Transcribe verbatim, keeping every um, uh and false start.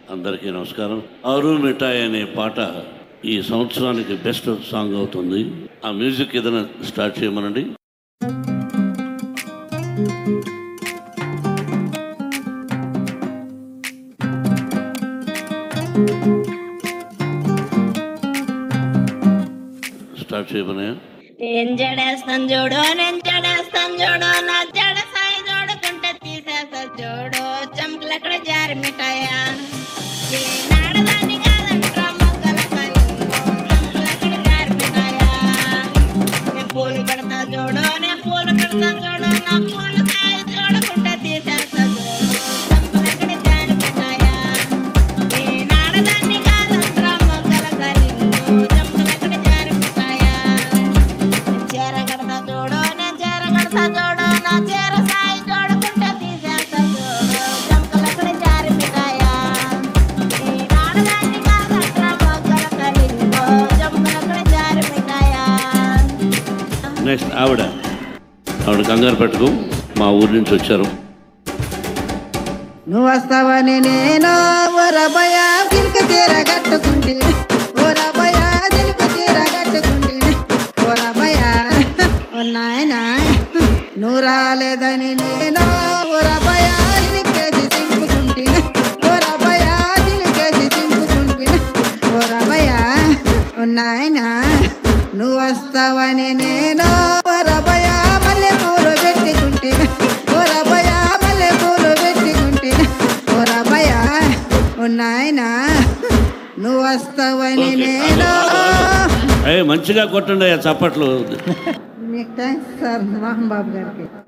అందరికీ నమస్కారం. ఆరు మిఠాయి అనే పాట ఈ సంవత్సరానికి బెస్ట్ సాంగ్ అవుతుంది. ఆ మ్యూజిక్ ఏదైనా స్టార్ట్ చేయమనండి. స్టార్ట్ చేయమనే. నేను జడేస్తాను చూడు, నేను జడేస్తాను చూడు, నా జడ సాయి చూడుకుంటే తీసేస్తా చూడు, చంపలక్కడ జారి మిఠాయా నాడదాన్ని కాదంటా మొగ్గల సాయి చంపలక్కడ జారి మిఠాయా. నేను పూలు పెడతా చూడు, నేను పూలు పెడతా చూడు, నా పూలు సాయి చూడుకుంటే తీసేస్తా చూడు, చంపలక్కడ జారి మిఠాయా నాడదాన్ని కాదంటా మొగ్గల సాయి చంపలక్కడ జారి మిఠాయా. చీర కడతా చూడు, నేను చీర కడతా చూడు, నా చీర సాయి చూడుకుంటే తీసేస్తా చూడు, చంపలక్కడ జారి మిఠాయా నాడదాన్ని కాదంటా మొగ్గల కలింగో చంపలక్కడ జారి మిఠాయా. నెక్స్ట్ ఆవిడ ఆవిడ కంగారు పెట్టుకు, మా ఊరి నుంచి వచ్చారు. నువ్వు వస్తావని నేను ఓరబయ దిల్క తీర కట్టుకుంటే, ఓరబయ దిల్క తీర కట్టుకుంటే, ఓరబయ ఉన్నాయన నువ్వు రాలేదని నేను ఓరబయ దిల్కేసి చింపుకుంటే, ఓరబయ దిల్కేసి చింపుకుంటే, ఓరబయ ఉన్నాయన నువ్వు వస్తావని నేను ఓరబయ మల్లె పూలు పెట్టుకుంటే, ఓరబయ మల్లె పూలు పెట్టుకుంటే, ఓరబయ ఉన్నాయనా నువ్వు వస్తావని నేను. ఏ మంచిగా కొట్టండి చప్పట్లు. మీకు థ్యాంక్స్ సార్ మోహన్ బాబు గారికి.